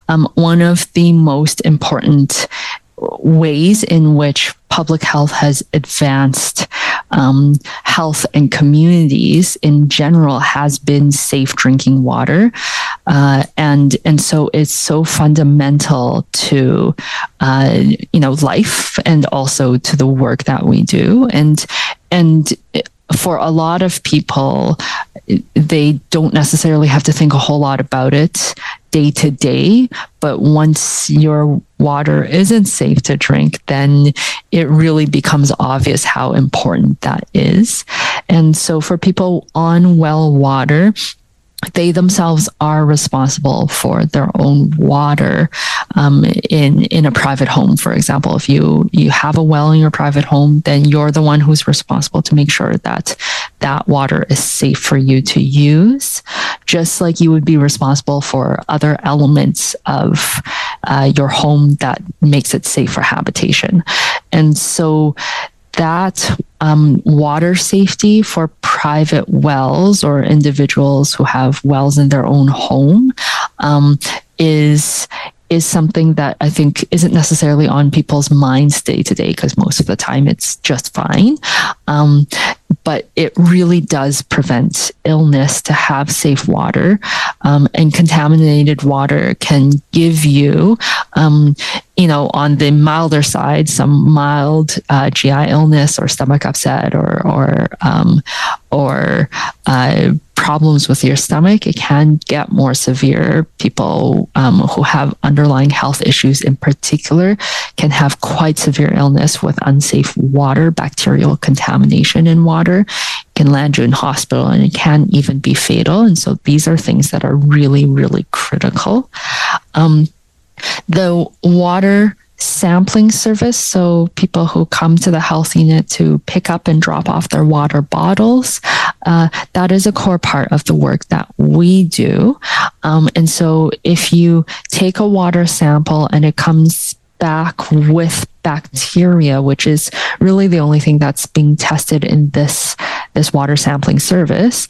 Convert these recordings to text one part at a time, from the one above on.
one of the most important ways in which public health has advanced health and communities in general has been safe drinking water. And so it's so fundamental to, life and also to the work that we do. And for a lot of people, they don't necessarily have to think a whole lot about it day to day, but once your water isn't safe to drink, then it really becomes obvious how important that is. And so for people on well water, they themselves are responsible for their own water in a private home. For example, if you have a well in your private home, then you're the one who's responsible to make sure that that water is safe for you to use, just like you would be responsible for other elements of your home that makes it safe for habitation. And so that water safety for private wells or individuals who have wells in their own home is something that I think isn't necessarily on people's minds day to day, because most of the time it's just fine. But it really does prevent illness to have safe water, and contaminated water can give you, on the milder side, some mild GI illness or stomach upset or problems with your stomach. It can get more severe. People who have underlying health issues in particular can have quite severe illness with unsafe water, bacterial contamination in water. It can land you in hospital, and it can even be fatal. And so these are things that are really, really critical. The water sampling service, so people who come to the health unit to pick up and drop off their water bottles, that is a core part of the work that we do. And so if you take a water sample and it comes back with bacteria, which is really the only thing that's being tested in this water sampling service,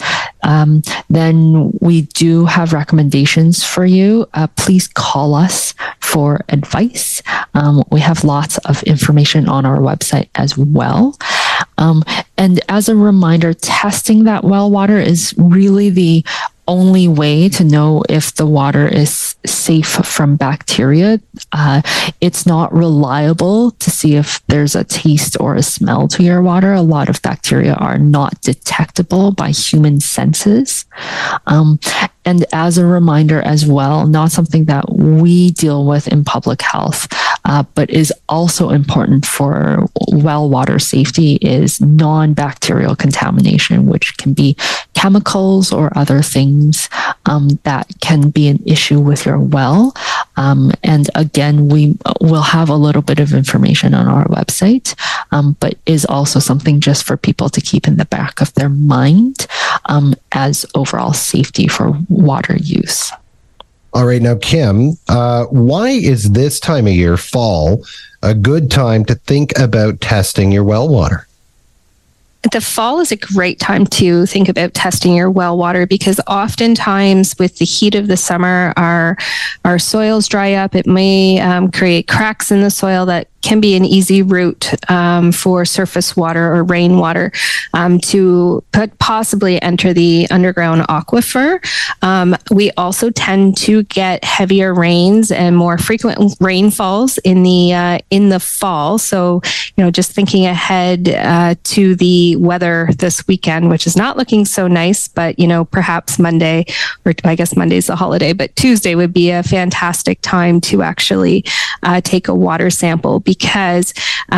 then we do have recommendations for you. Please call us for advice. We have lots of information on our website as well. And as a reminder, testing that well water is really the only way to know if the water is safe from bacteria. It's not reliable to see if there's a taste or a smell to your water. A lot of bacteria are not detectable by human senses. And as a reminder as well, not something that we deal with in public health, but is also important for well water safety, is non-bacterial contamination, which can be chemicals or other things that can be an issue with your well. And again, we will have a little bit of information on our website, but is also something just for people to keep in the back of their mind as overall safety for water use. All right. Now, Kim, why is this time of year, fall, a good time to think about testing your well water? The fall is a great time to think about testing your well water, because oftentimes with the heat of the summer, our soils dry up. It may create cracks in the soil that can be an easy route for surface water or rainwater to possibly enter the underground aquifer. We also tend to get heavier rains and more frequent rainfalls in the fall. So, just thinking ahead to the weather this weekend, which is not looking so nice, but perhaps Monday, or I guess Monday's the holiday, but Tuesday would be a fantastic time to actually take a water sample, because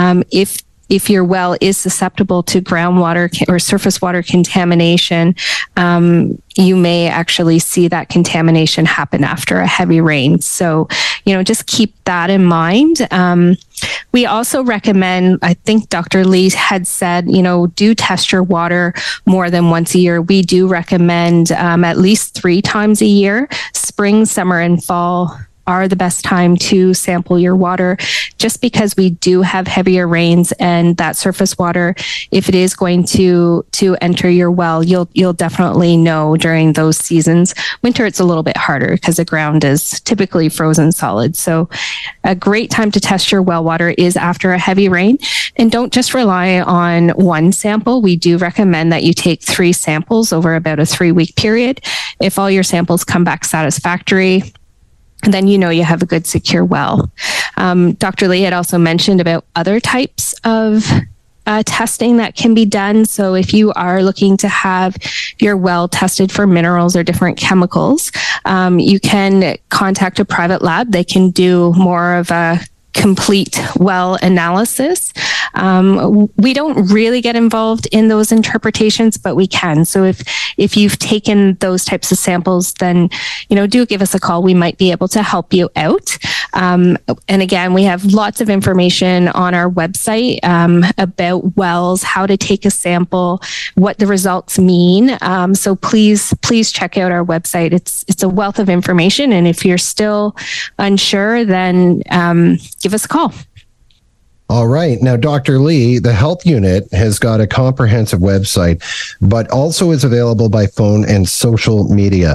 if your well is susceptible to groundwater or surface water contamination, you may actually see that contamination happen after a heavy rain. So, just keep that in mind. We also recommend, I think Dr. Lee had said, do test your water more than once a year. We do recommend at least 3 times a year. Spring, summer, and fall are the best time to sample your water, just because we do have heavier rains, and that surface water, if it is going to enter your well, you'll definitely know during those seasons. Winter, it's a little bit harder because the ground is typically frozen solid. So a great time to test your well water is after a heavy rain. And don't just rely on one sample. We do recommend that you take 3 samples over about a 3-week period. If all your samples come back satisfactory, then you know you have a good, secure well. Dr. Lee had also mentioned about other types of testing that can be done. So if you are looking to have your well tested for minerals or different chemicals, you can contact a private lab. They can do more of a complete well analysis. We don't really get involved in those interpretations, but we can. So if you've taken those types of samples, then, do give us a call. We might be able to help you out. And again, we have lots of information on our website about wells, how to take a sample, what the results mean. So please check out our website. It's a wealth of information. And if you're still unsure, then give us a call. All right. Now, Dr. Lee, the health unit has got a comprehensive website, but also is available by phone and social media.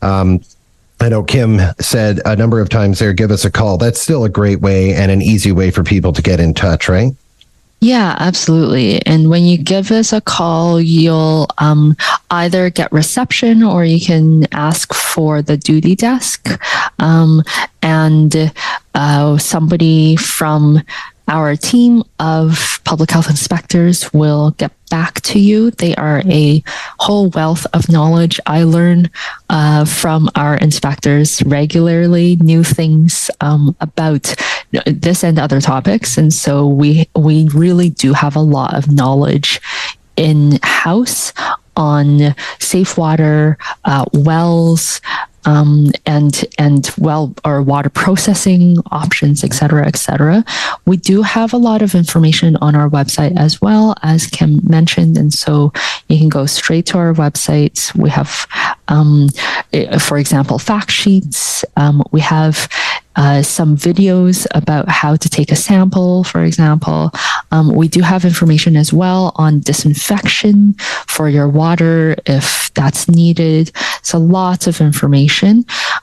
I know Kim said a number of times there, give us a call. That's still a great way and an easy way for people to get in touch, right? Yeah, absolutely. And when you give us a call, you'll either get reception or you can ask for the duty desk. And somebody from our team of public health inspectors will get back to you. They are a whole wealth of knowledge. I learn from our inspectors regularly new things about this and other topics. And so we really do have a lot of knowledge in-house on safe water, wells, and well, or water processing options, et cetera, et cetera. We do have a lot of information on our website as well, as Kim mentioned. And so you can go straight to our website. We have, for example, fact sheets. We have some videos about how to take a sample, for example. We do have information as well on disinfection for your water if that's needed. So lots of information.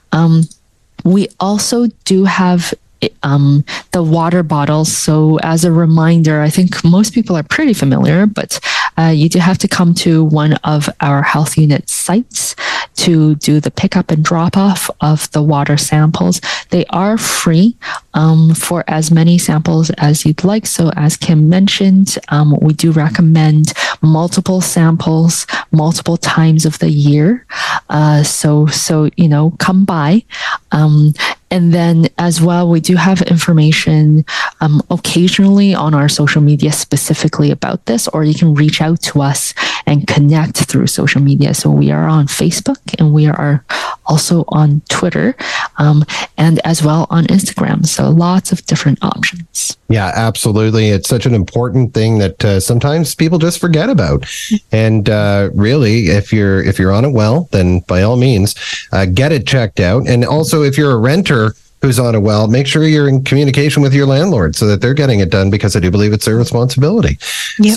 We also do have the water bottles. So as a reminder, I think most people are pretty familiar, but you do have to come to one of our health unit sites to do the pickup and drop off of the water samples. They are free for as many samples as you'd like. So as Kim mentioned, we do recommend multiple samples, multiple times of the year. So come by. And then as well, we do have information occasionally on our social media specifically about this, or you can reach out to us and connect through social media. So we are on Facebook and we are also on Twitter and as well on Instagram. So lots of different options. Yeah, absolutely. It's such an important thing that sometimes people just forget about. And really, if you're on it well, then by all means, get it checked out. And also, if you're a renter who's on a well, make sure you're in communication with your landlord so that they're getting it done, because I do believe it's their responsibility. Yep.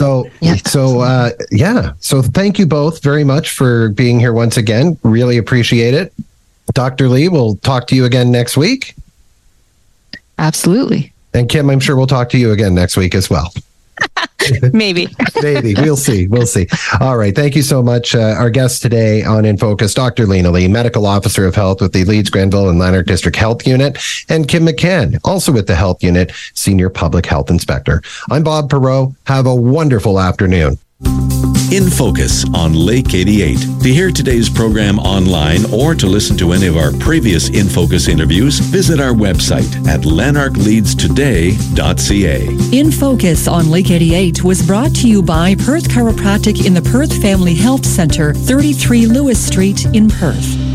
So thank you both very much for being here once again. Really appreciate it. Dr. Lee, we'll talk to you again next week. Absolutely. And Kim, I'm sure we'll talk to you again next week as well. Maybe. We'll see. All right. Thank you so much. Our guest today on In Focus, Dr. Lena Lee, Medical Officer of Health with the Leeds, Grenville, and Lanark District Health Unit, and Kim McCann, also with the Health Unit, Senior Public Health Inspector. I'm Bob Perreault. Have a wonderful afternoon. In Focus on Lake 88. To hear today's program online or to listen to any of our previous In Focus interviews, visit our website at lanarkleadstoday.ca. In Focus on Lake 88 was brought to you by Perth Chiropractic in the Perth Family Health Center, 33 Lewis Street in Perth.